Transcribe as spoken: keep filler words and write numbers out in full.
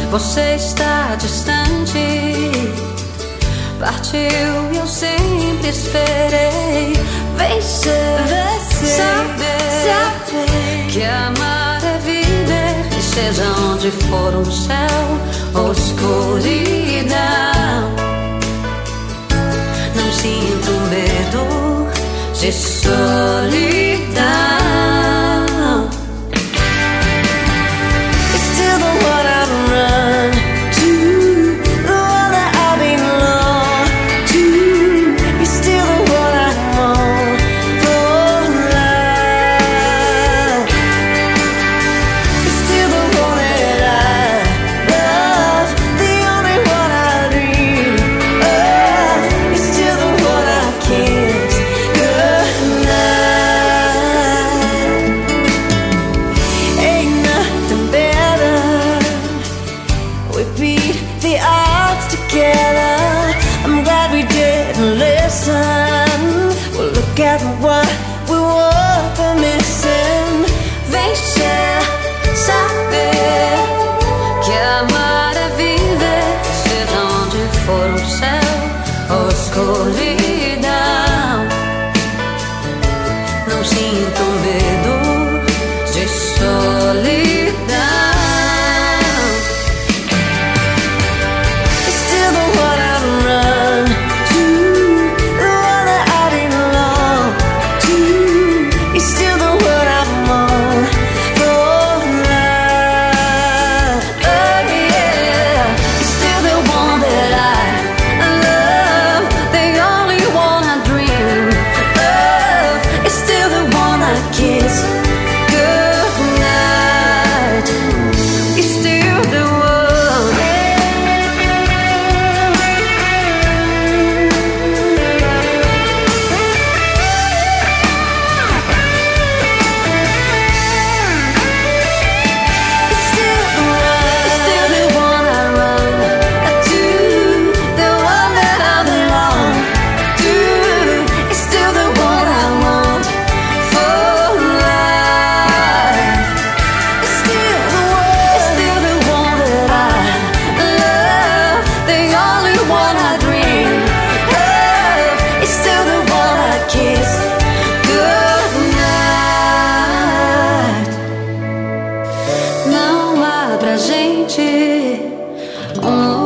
Você está distante, partiu e eu sempre esperei. Vem ser, saber, saber que amar é viver, que seja onde for um céu ou escuridão. Não sinto medo de solidão. At what we were missing. Vem ser, saber que amar é viver, seja onde for um céu ou escuridão. Não sinto medo de solidão. Still the one I run to, the one that I belong. Still the one I'm on for life. Oh yeah, still the one that I love, the only one I dream of. It's still the one I kiss goodnight. It's still the one. Não há pra gente um